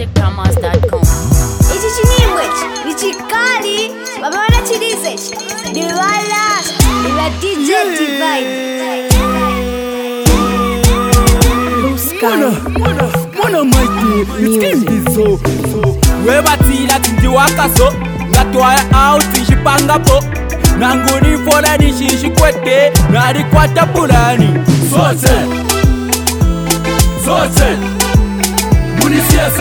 ZambianMusicDramas.com. Ichi chinimwechi ni chikali wamewona chilizechi Diwala Iwa DJ Divine Mwana Mikey, it's Kimbizo. Webatila tindi wakaso ngatwaya out ishipanga nanguni fola nishishikwete narikwata pulani Sote Munisia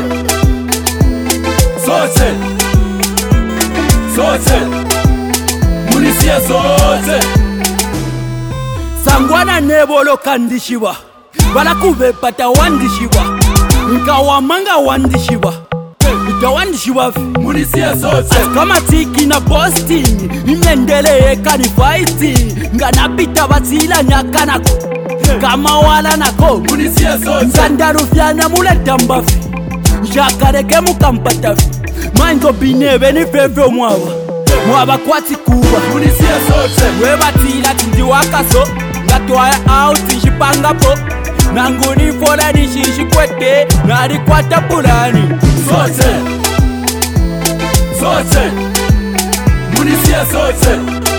Sote Munisia sote Sangwana nebolo kandishiwa Balakubepata wandishiwa Nkawamanga wandishiwa Ikawandishiwa Munisia sote kama tiki na Boston Inendele kani fighting Nganapita batila nyakanako kama wala nako Munisia sote Nzandarufyana mule dambafi Njakareke mukampatafi Mango binebe ni fevyo mwaba kwati kuba Munisia sote Webatila tindi wakaso ngatwaya out ishipanga nanguni fola nishishikwete narikwata pulani Sote Munisia sote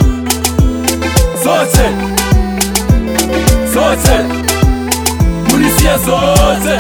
Munisia sote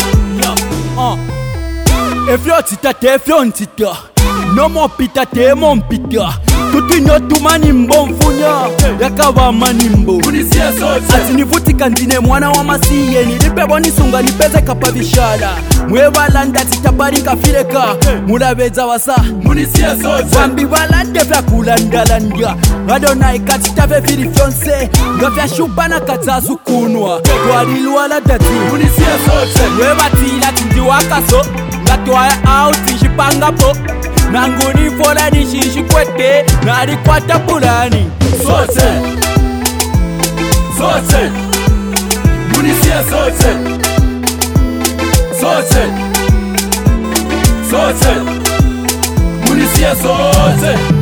Efyo tita tefyo ntita Nomo pita temo mpita Tutinyo tumani mbo mfunya Yakava manimbo Munisia sote Ati nivutika ndine mwana wa masiye Nilipebo nisunga nipeze kapavishala Mwebala ndati tabari kafileka Mulabeza wasa Munisia sote Wambi wala ndefya kulandalandia Adonai kati tafe fili fyonse Ngafya shupana katazu kunwa Waliluala dati Munisia sote Webatila tindi wakaso ngatwaya out ishipanga nanguni fola nishishikwete narikwata pulani Sote Munisia sote Munisia sote